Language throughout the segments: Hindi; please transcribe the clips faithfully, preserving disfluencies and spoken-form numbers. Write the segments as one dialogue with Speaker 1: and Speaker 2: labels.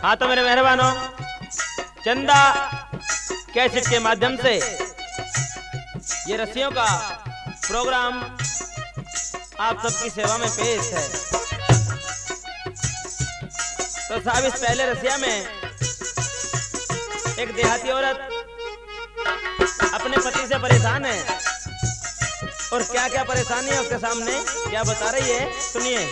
Speaker 1: हाँ तो मेरे मेहरबानों, चंदा कैसेट के माध्यम से ये रस्सियों का प्रोग्राम आप सबकी सेवा में पेश है। तो साहब, इस पहले रसिया में एक देहाती औरत अपने पति से परेशान है और क्या क्या परेशानी है उसके सामने क्या बता रही है, सुनिए।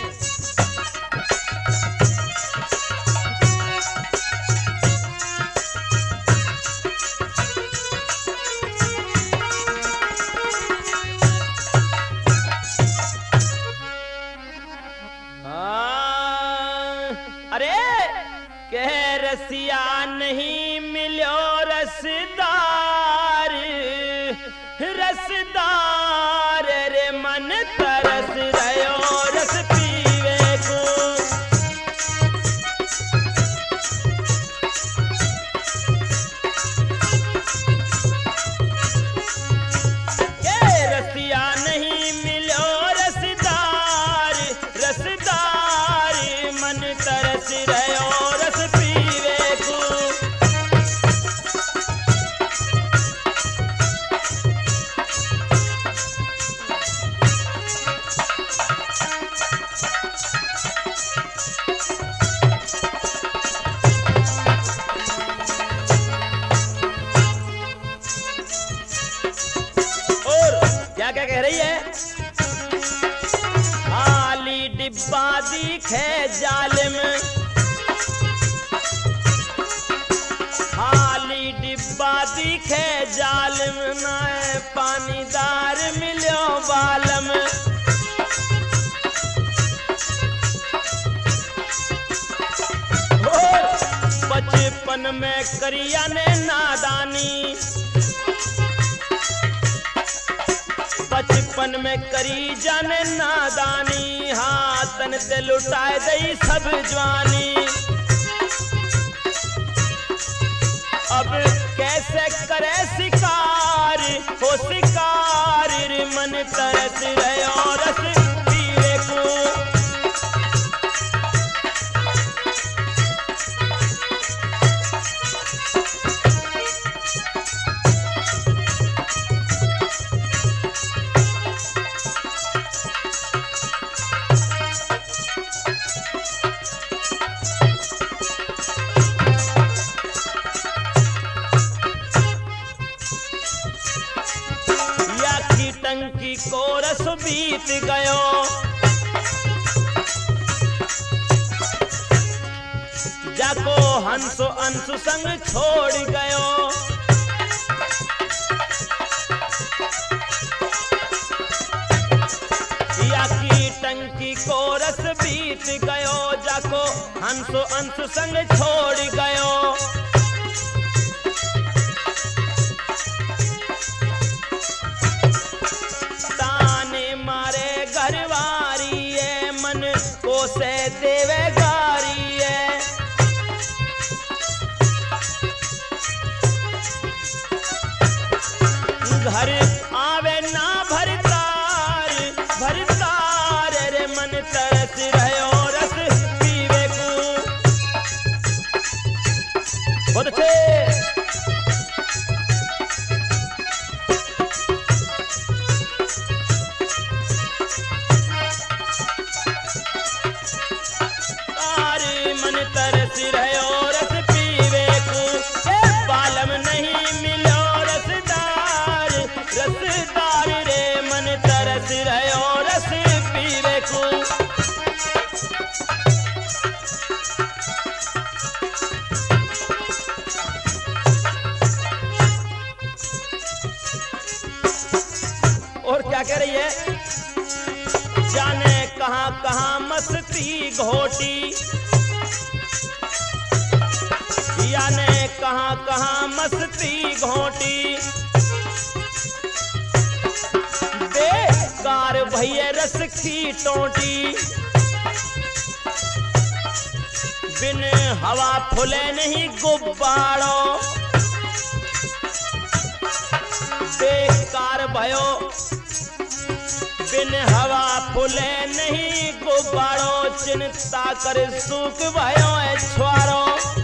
Speaker 1: अरे कह रसिया नहीं मिलो रसदार, रसदार रे मन तरस रहो रस पीवे को। कह रसिया नहीं मिलो रसदार, रसदार मन तरस रहो रस पीवे को। क्या क्या कह रही है? खाली डिब्बा दिखे जालिम, खाली डिब्बा दिखे जालिम, ना पानीदार मिलो बालम। बचपन में करिया ने नादानी, बचपन में करी जाने नादानी, हाथन से लुटाए दई सब जवानी। अब कैसे करे शिकार हो शिकार, मन तरस रहे और रस पीवे को। टंकी को रस बीत गयो, जाको हंसो अंशु संग छोड़ गयो। या की टंकी को रस बीत गयो, जाको हंसो अंशु संग छोड़ गयो। से देवे गारी है, घर आवे ना भरतार, भरतार रे मन तरस रहो रस पीवे को। बहुत अच्छे। तरस रहो रस पीवे को, बालम नहीं मिलो रसदार, रसदार रे मन तरस रहो रस पीवे को। और क्या कह रही है? जाने कहां कहां मस्ती घोटी, याने कहां कहां मस्ती घोटी। बेकार भैया रस की टोटी, बिन हवा फुले नहीं गुब्बारो। बेकार भयो बिन हवा फुले नहीं गुब्बारो, चिंता कर सूख भयो है छुआरो।